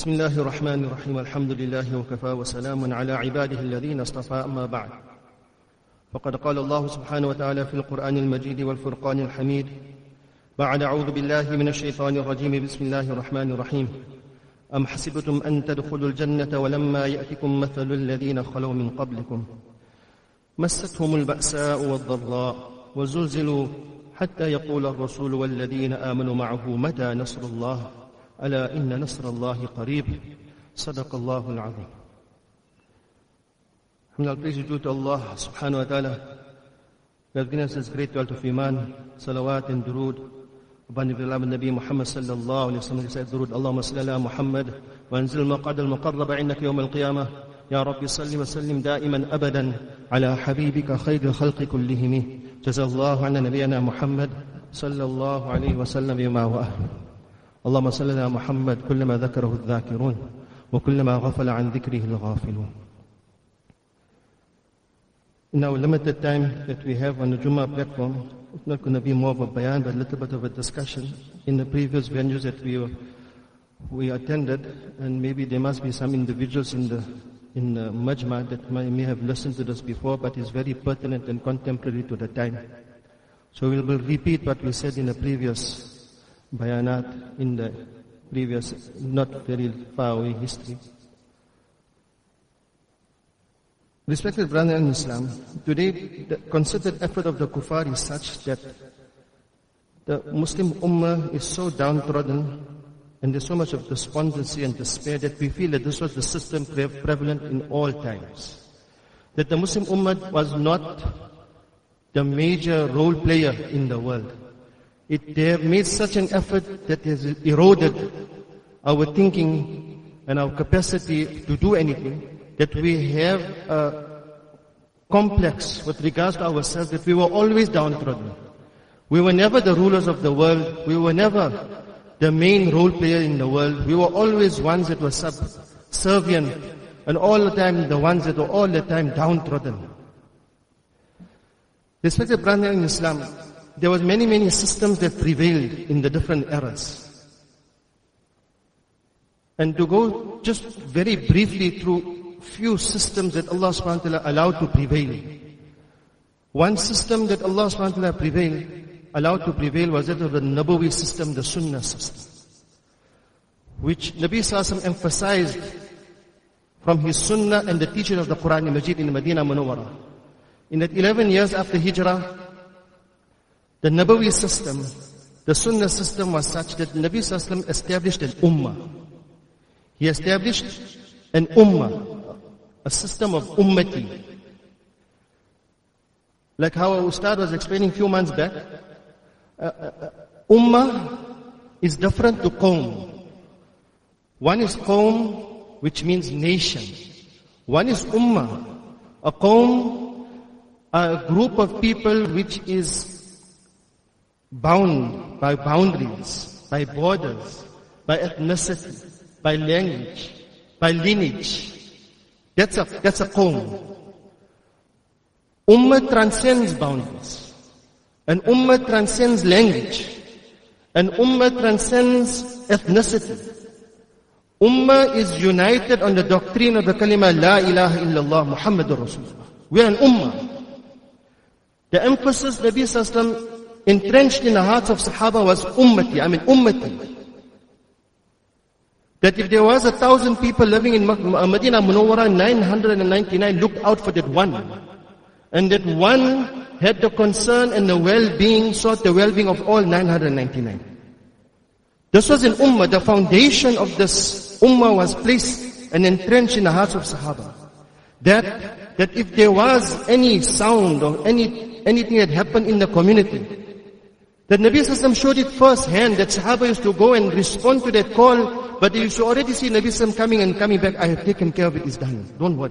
بسم الله الرحمن الرحيم الحمد لله وكفى وسلام على عباده الذين اصطفى أما بعد فقد قال الله سبحانه وتعالى في القرآن المجيد والفرقان الحميد بعد أعوذ بالله من الشيطان الرجيم بسم الله الرحمن الرحيم أم حسبتم أن تدخلوا الجنة ولما يأتكم مثل الذين خلوا من قبلكم مستهم البأساء والضراء وزلزلوا حتى يقول الرسول والذين آمنوا معه متى نصر الله ألا إن نصر الله قريب صدق الله العظيم. Alhamdulillah, praise is due to Allah subhanahu wa ta'ala who has given us His great wealth of Iman, salawat and durood upon the beloved Nabi Muhammad sallallahu alayhi wa sallam. He said, durood, Allahumma salli ala Muhammad wa anzil maqad al-muqarraba innaka yawm al-qiyamah ya Rabbi salli wa sallim da'iman abadan ala habibika khayril khalqi kullihim jazallahu anna nabiyana Muhammad sallallahu alayhi wa sallam bima wa ahlu. اللهم صل على محمد كلما ذكره الذاكرون وكلما غفل عن ذكره الغافلون. In our limited time that we have on the Jummah platform, it's not going to be more of a bayan but a little bit of a discussion. In the previous venues that we attended, and maybe there must be some individuals in the Majma that may have listened to this before, but it's very pertinent and contemporary to the time. So we will repeat what we said in the previous bayanat, in the previous, not very far away history. Respected brother in Islam, today the concerted effort of the kuffar is such that the Muslim ummah is so downtrodden and there's so much of despondency and despair that we feel that this was the system prevalent in all times. That the Muslim ummah was not the major role player in the world. They have made such an effort that has eroded our thinking and our capacity to do anything, that we have a complex with regards to ourselves, that we were always downtrodden. We were never the rulers of the world. We were never the main role player in the world. We were always ones that were subservient, and all the time the ones that were all the time downtrodden. Respected brother in Islam, there was many systems that prevailed in the different eras. And to go just very briefly through few systems that Allah subhanahu wa ta'ala allowed to prevail. One system that Allah subhanahu wa ta'ala allowed to prevail was that of the Nabawi system, the Sunnah system, which Nabi sallallahu alaihi wasallam emphasized from his Sunnah and the teaching of the Quran Majid in Medina Munawwara. In that 11 years after Hijrah, the Nabawi system, the Sunnah system was such that Nabi sallallahu alaihi wasallam established an ummah. He established an ummah, a system of ummati. Like how our Ustad was explaining a few months back, ummah is different to qawm. One is qawm, which means nation. One is ummah, a qawm, a group of people which is bound by boundaries, by borders, by ethnicity, by language, by lineage. That's a qawm. Ummah transcends boundaries. An ummah transcends language. An ummah transcends ethnicity. Ummah is united on the doctrine of the kalima La ilaha illallah Muhammadur Rasulullah. We are an ummah. The emphasis Nabi sallallahu alaihi wasallam entrenched in the hearts of Sahaba was ummati, ummati. That if there was 1,000 people living in Medina Munawwara, 999 looked out for that one. And that one had the concern and the well-being, sought the well-being of all 999. This was an ummah. The foundation of this ummah was placed and entrenched in the hearts of Sahaba. That if there was any sound or anything that happened in the community, that Nabi sallallahu alaihi wasallam showed it firsthand, that Sahaba used to go and respond to that call, but they used to already see Nabi sallallahu alaihi wasallam coming back. I have taken care of it, it's done. Don't worry.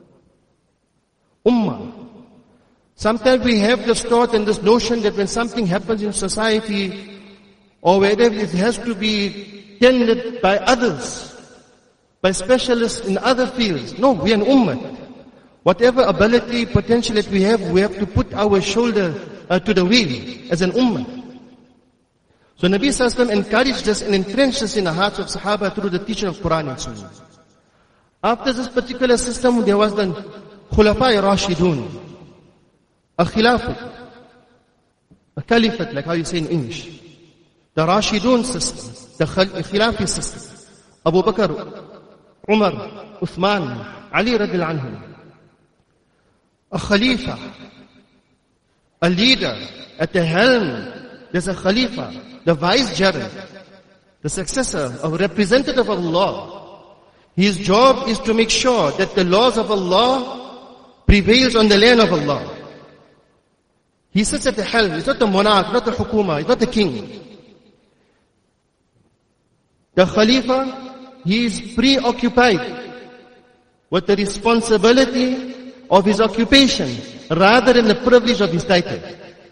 Ummah. Sometimes we have this thought and this notion that when something happens in society, or wherever, it has to be tended by others, by specialists in other fields. No, we are an ummah. Whatever ability, potential that we have to put our shoulder to the wheel as an ummah. So Nabi Sallallahu Alaihi Wasallam encouraged us and entrenched us in the hearts of Sahaba through the teaching of Quran and Sunnah. After this particular system, there was the Khulafa Rashidun, a Khilafat, a Caliphate, like how you say in English. The Rashidun system, the Khilafi system. Abu Bakr, Umar, Uthman, Ali radiallahu anhum. A Khalifa, a leader, at the helm, there's a Khalifa, the vicegerent, the successor, a representative of Allah. His job is to make sure that the laws of Allah prevails on the land of Allah. He sits at the helm. He's not the monarch, not the hukuma, he's not the king. The Khalifa, he is preoccupied with the responsibility of his occupation rather than the privilege of his title.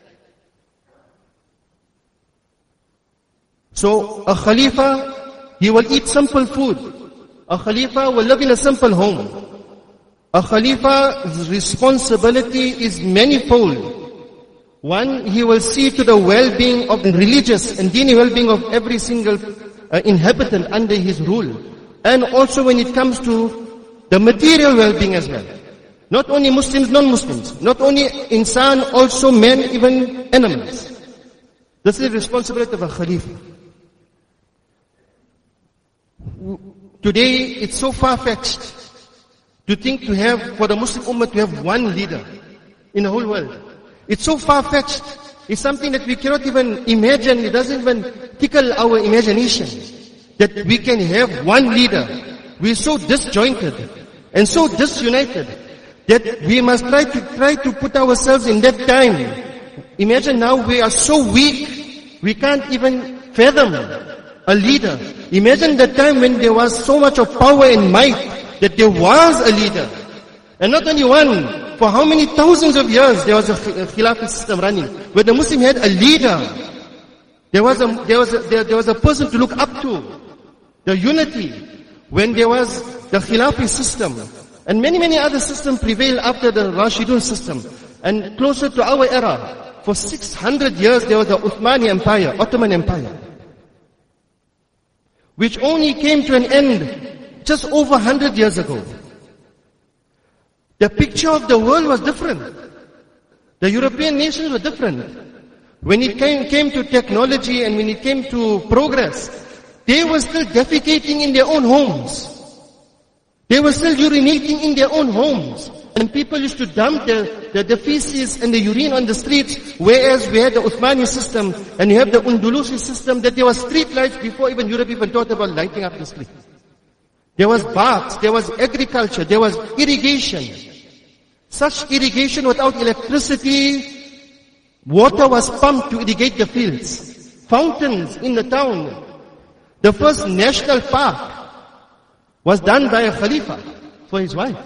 So a Khalifa, he will eat simple food. A Khalifa will live in a simple home. A Khalifa's responsibility is manifold. One, he will see to the well-being of the religious and dini well-being of every single inhabitant under his rule. And also when it comes to the material well-being as well. Not only Muslims, non-Muslims. Not only insan, also men, even animals. This is the responsibility of a Khalifa. Today, it's so far-fetched to think for the Muslim Ummah to have one leader in the whole world. It's so far-fetched. It's something that we cannot even imagine. It doesn't even tickle our imagination that we can have one leader. We're so disjointed and so disunited that we must try to put ourselves in that time. Imagine now we are so weak, we can't even fathom a leader. Imagine the time when there was so much of power and might that there was a leader. And not only one, for how many thousands of years there was a Khilafi system running, where the Muslim had a leader. There was a person to look up to. The unity. When there was the Khilafi system. And many other systems prevailed after the Rashidun system. And closer to our era, for 600 years there was the Uthmani Empire, Ottoman Empire, which only came to an end just over 100 years ago. The picture of the world was different. The European nations were different. When it came to technology and when it came to progress, they were still defecating in their own homes. They were still urinating in their own homes. And people used to dump the feces and the urine on the streets, whereas we had the Uthmani system and you have the Undulusi system, that there was street lights before even Europe even thought about lighting up the street. There was baths, there was agriculture, there was irrigation. Such irrigation without electricity, water was pumped to irrigate the fields. Fountains in the town. The first national park was done by a Khalifa for his wife.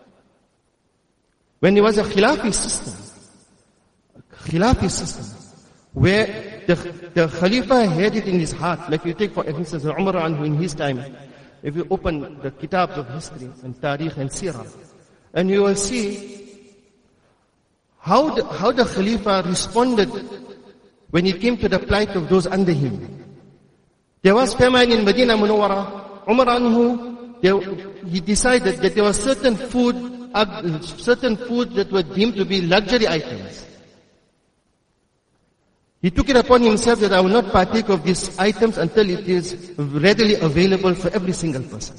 When there was a Khilafi system, where the Khalifa had it in his heart. Like you take for instance Umar anhu in his time, if you open the kitabs of history and Tariq and Sirah, and you will see how the Khalifa responded when it came to the plight of those under him. There was famine in Medina Munawwara. Umar anhu, he decided that there was certain food that were deemed to be luxury items. He took it upon himself that I will not partake of these items until it is readily available for every single person.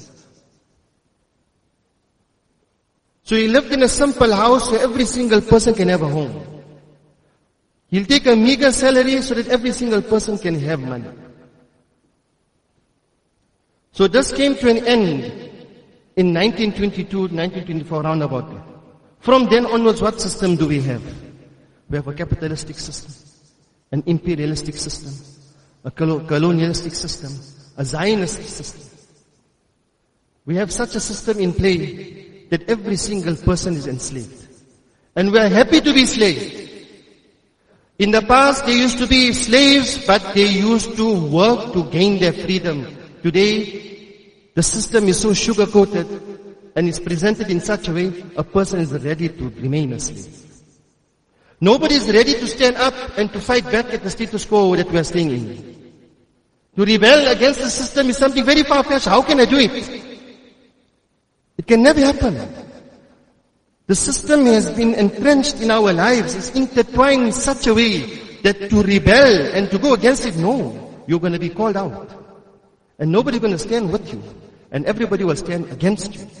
So he lived in a simple house where every single person can have a home. He'll take a meager salary so that every single person can have money. So this came to an end in 1922, 1924, round about there. From then onwards, what system do we have? We have a capitalistic system, an imperialistic system, a colonialistic system, a Zionist system. We have such a system in play that every single person is enslaved. And we are happy to be slaves. In the past, they used to be slaves, but they used to work to gain their freedom. Today, the system is so sugar-coated and is presented in such a way, a person is ready to remain a slave. Nobody is ready to stand up and to fight back at the status quo that we are staying in. To rebel against the system is something very far-fetched. How can I do it? It can never happen. The system has been entrenched in our lives. It's intertwined in such a way that to rebel and to go against it, no. You're going to be called out. And nobody's going to stand with you. And everybody will stand against you.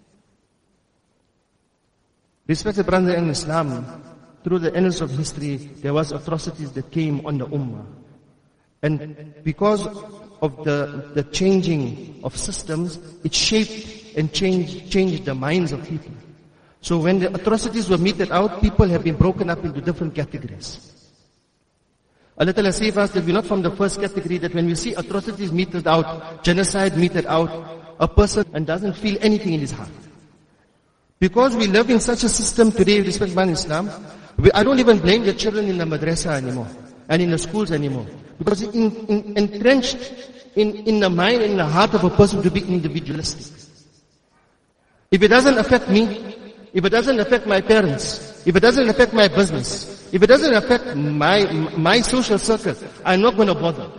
Respected brothers in Islam, through the annals of history, there was atrocities that came on the Ummah. And because of the changing of systems, it shaped and changed the minds of people. So when the atrocities were meted out, people have been broken up into different categories. Allah Ta'ala says us that we're not from the first category, that when we see atrocities meted out, genocide meted out, a person and doesn't feel anything in his heart. Because we live in such a system today, respect by Islam, I don't even blame the children in the madrasa anymore, and in the schools anymore. Because it's entrenched in the mind and the heart of a person to be individualistic. If it doesn't affect me, if it doesn't affect my parents, if it doesn't affect my business, if it doesn't affect my social circle, I'm not going to bother.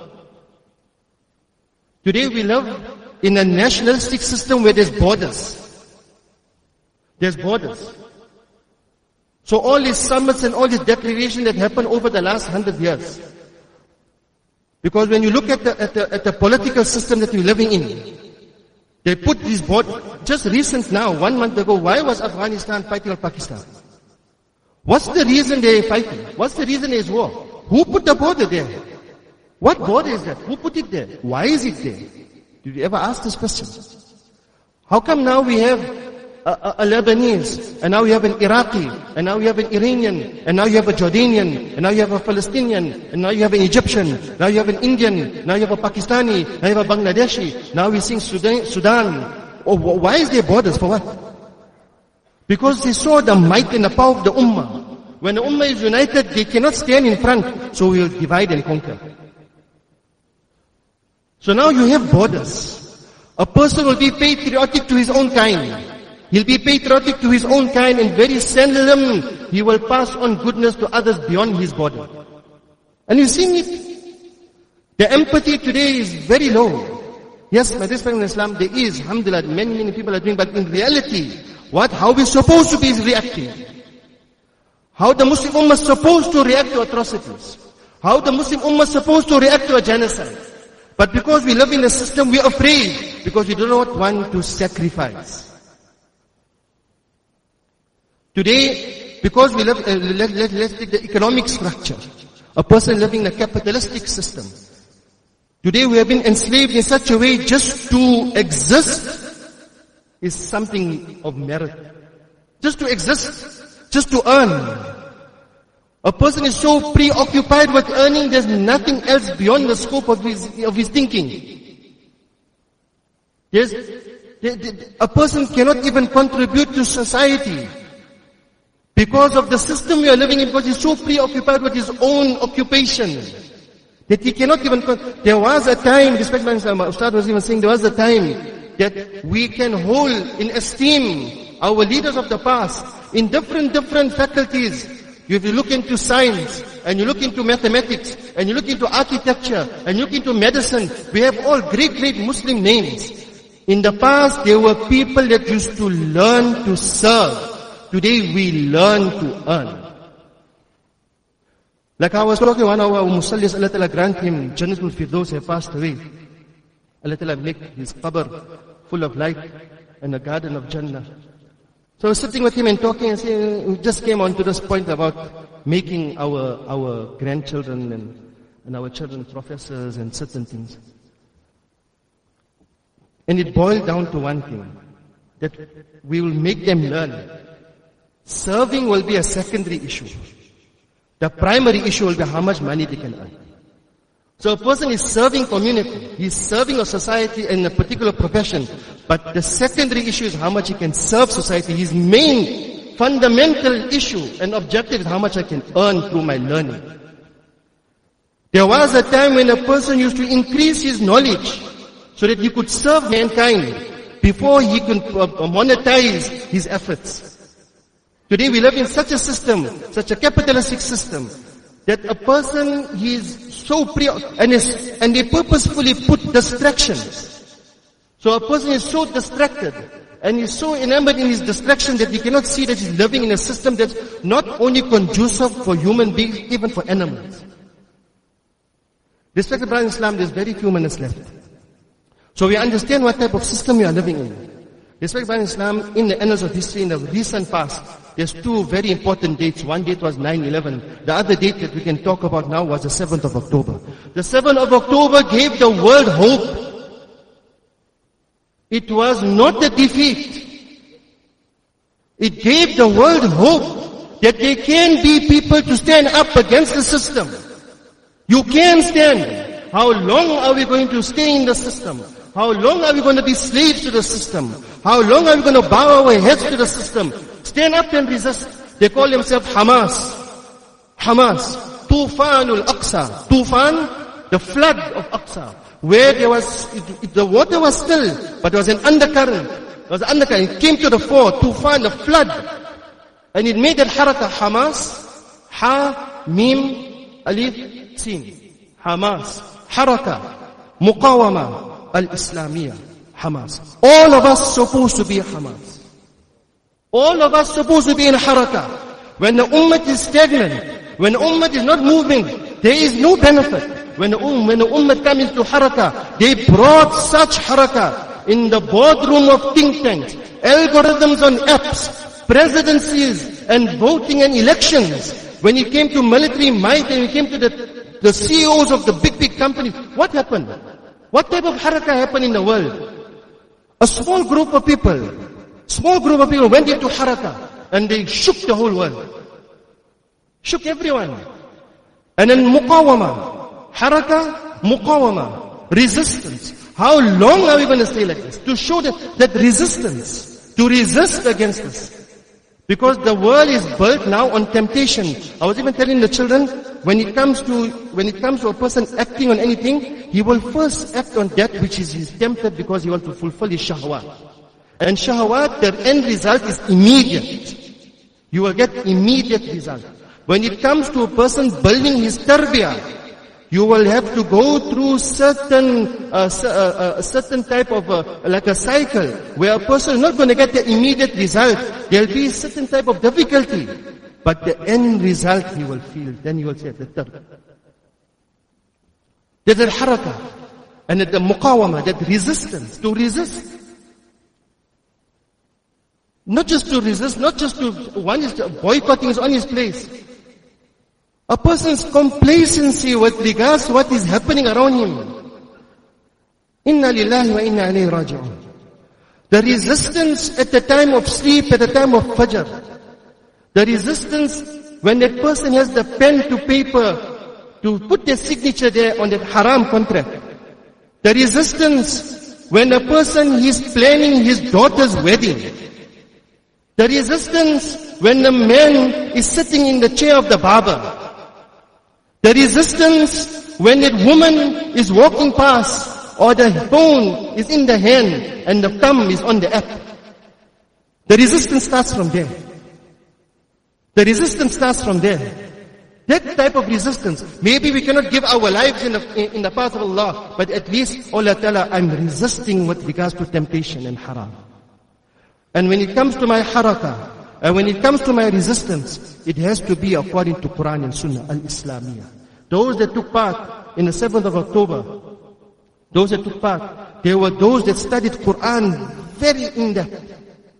Today we live in a nationalistic system where there's borders. There's borders. So all these summits and all these declarations that happened over the last 100 years. Because when you look at the political system that we're living in, they put these borders, just recent now, 1 month ago, why was Afghanistan fighting Pakistan? What's the reason they're fighting? What's the reason there's war? Who put the border there? What border is that? Who put it there? Why is it there? Did you ever ask this question? How come now we have a Lebanese, and now you have an Iraqi, and now you have an Iranian, and now you have a Jordanian, and now you have a Palestinian, and now you have an Egyptian, now you have an Indian, now you have a Pakistani, now you have a Bangladeshi, now we're seeing Sudan. Oh, why is there borders? For what? Because they saw the might and the power of the Ummah. When the Ummah is united, they cannot stand in front, so we will divide and conquer. So now you have borders. A person will be patriotic to his own kind. He'll be patriotic to his own kind, and very seldom he will pass on goodness to others beyond his border. And you've seen it. The empathy today is very low. Yes, my respect in Islam, there is, alhamdulillah, many people are doing, but in reality, how we're supposed to be is reacting. How the Muslim Ummah is supposed to react to atrocities. How the Muslim Ummah is supposed to react to a genocide. But because we live in a system, we're afraid, because we do not want to sacrifice. Today, because we live, let's take the economic structure. A person living in a capitalistic system. Today we have been enslaved in such a way just to exist is something of merit. Just to exist, just to earn. A person is so preoccupied with earning, there's nothing else beyond the scope of his thinking. A person cannot even contribute to society. Because of the system we are living in, because he's so preoccupied with his own occupation, that he cannot even, there was a time, respect my Ustad was even saying, there was a time that we can hold in esteem our leaders of the past in different faculties. If you look into science, and you look into mathematics, and you look into architecture, and you look into medicine, we have all great Muslim names. In the past, there were people that used to learn to serve. Today we learn to earn. Like I was talking, one of our Musallis, Allah Ta'ala grant him Jannatul Firdaus, have passed away. Allah Ta'ala make his qabr full of light and a garden of Jannah. So I was sitting with him and talking and saying, we just came on to this point about making our grandchildren and our children professors and certain things. And it boiled down to one thing, that we will make them learn. Serving will be a secondary issue. The primary issue will be how much money they can earn. So a person is serving community, he's serving a society in a particular profession, but the secondary issue is how much he can serve society. His main fundamental issue and objective is how much I can earn through my learning. There was a time when a person used to increase his knowledge so that he could serve mankind before he could monetize his efforts. Today we live in such a system, such a capitalistic system, that a person, he is so and they purposefully put distractions. So a person is so distracted and he's so enamored in his distraction that he cannot see that he's living in a system that's not only conducive for human beings, even for animals. Respected brothers in Islam, there's very few minutes left. So we understand what type of system we are living in. Respected brothers in Islam, in the annals of history in the recent past, there's two very important dates. One date was 9/11. The other date that we can talk about now was the 7th of October. The 7th of October gave the world hope. It was not a defeat. It gave the world hope that there can be people to stand up against the system. You can stand. How long are we going to stay in the system? How long are we going to be slaves to the system? How long are we going to bow our heads to the system? Stand up and resist. They call themselves Hamas. Hamas. Tufanul Aqsa. Tufan, the flood of Aqsa. Where there was, the water was still, but there was an undercurrent. There was an undercurrent. It came to the fore, Tufan, the flood. And it made that harakah Hamas. Ha, Mim, Alif, Sin. Hamas. Harakah. Muqawama. Al-Islamiyah. Hamas. All of us supposed to be Hamas. All of us supposed to be in harakah. When the ummah is stagnant, when the ummah is not moving, there is no benefit. When the ummah comes into harakah, they brought such harakah in the boardroom of think tanks, algorithms on apps, presidencies and voting and elections. When it came to military might and it came to the CEOs of the big companies, what happened? What type of harakah happened in the world? A small group of people went into harakah and they shook the whole world. Shook everyone. And then muqawama, harakah, muqawama, resistance. How long are we going to stay like this? To show that resistance, to resist against this. Because the world is built now on temptation. I was even telling the children, when it comes to a person acting on anything, he will first act on that which is tempted because he wants to fulfill his shahwat. And shahwat, the end result is immediate. You will get immediate result. When it comes to a person building his tarbiyah, you will have to go through certain type of like a cycle where a person is not going to get the immediate result. There will be a certain type of difficulty, but the end result he will feel. Then he will say the tarbiyah. There's a harakah and the muqawama, that resistance, to resist. Not just to resist, not just to, one is boycotting is on his place. A person's complacency with regards to what is happening around him. Inna lillahi wa inna ilayhi raji'un. The resistance at the time of sleep, at the time of fajr. The resistance when that person has the pen to paper to put their signature there on that haram contract. The resistance when a person is planning his daughter's wedding. The resistance when the man is sitting in the chair of the barber. The resistance when that woman is walking past or the phone is in the hand and the thumb is on the app. The resistance starts from there. The resistance starts from there. That type of resistance. Maybe we cannot give our lives in the path of Allah, but at least, Allah Ta'ala, I'm resisting with regards to temptation and haram. And when it comes to my harakah, and when it comes to my resistance, it has to be according to Quran and Sunnah, al-Islamiyah. Those that took part in the 7th of October, those that took part, they were those that studied Quran very in-depth.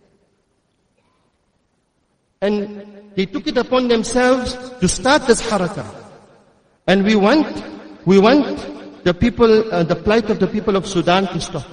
And they took it upon themselves to start this harakah. And we want the people, the plight of the people of Sudan to stop.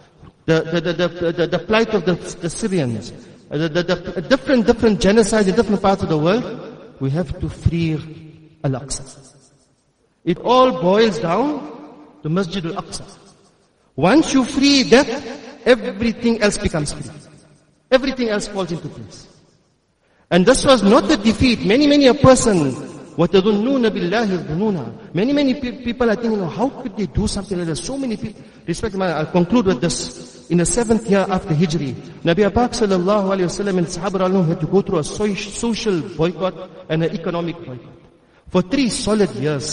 The plight of the Syrians, the different genocides in different parts of the world, we have to free Al-Aqsa. It all boils down to Masjid Al-Aqsa. Once you free that, everything else becomes free. Everything else falls into place. And this was not a defeat. Many a person, وَتَظُنُّونَ بِاللَّهِ الظُّنُونَ. Many people are thinking, how could they do something like this? So many people. I'll conclude with this. In the 7th year after Hijri, Nabi Pak sallallahu alayhi wa sallam and Sahaba had to go through a social boycott and an economic boycott. For 3 solid years,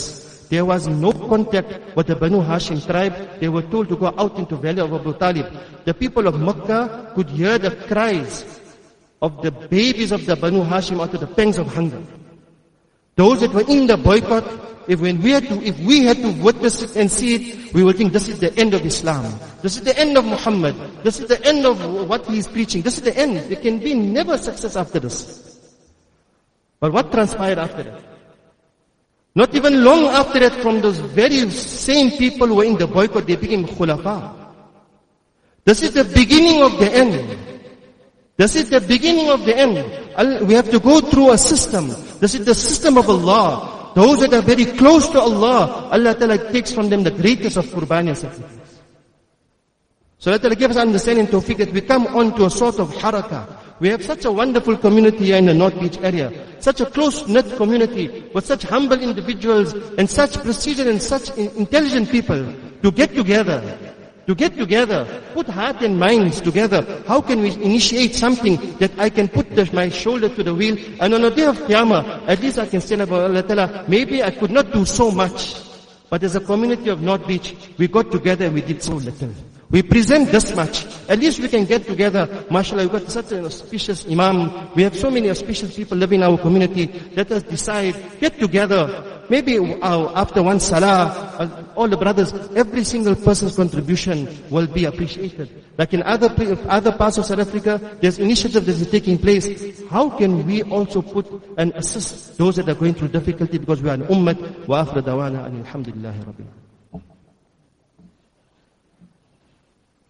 There was no contact with the Banu Hashim tribe. They were told to go out into the valley of Abu Talib. The people of Makkah could hear the cries of the babies of the Banu Hashim out of the pangs of hunger. Those that were in the boycott, if we had to witness it and see it, we will think this is the end of Islam. This is the end of Muhammad. This is the end of what he is preaching. This is the end. There can be never success after this. But what transpired after that? Not even long after that, from those very same people who were in the boycott, they became khulafa. This is the beginning of the end. This is the beginning of the end. We have to go through a system. This is the system of Allah. Those that are very close to Allah, Allah Ta'ala takes from them the greatest of qurban and sacrifice. So Allah Ta'ala gives us understanding tawfiq that we come on to a sort of harakah. We have such a wonderful community here in the North Beach area. Such a close-knit community with such humble individuals and such precision and such intelligent people to get together. Put heart and minds together. How can we initiate something that I can put my shoulder to the wheel, and on the day of Qiyamah, at least I can stand up, Allah Ta'ala, maybe I could not do so much, but as a community of North Beach, we got together and we did so little. We present this much. At least we can get together. MashaAllah, we've got such an auspicious imam. We have so many auspicious people living in our community. Let us decide, get together. Maybe after one salah, all the brothers, every single person's contribution will be appreciated. Like in other parts of South Africa, there's initiative that is taking place. How can we also put and assist those that are going through difficulty, because we are an ummah? Wa akhir dawana alhamdulillahi rabbil alamin.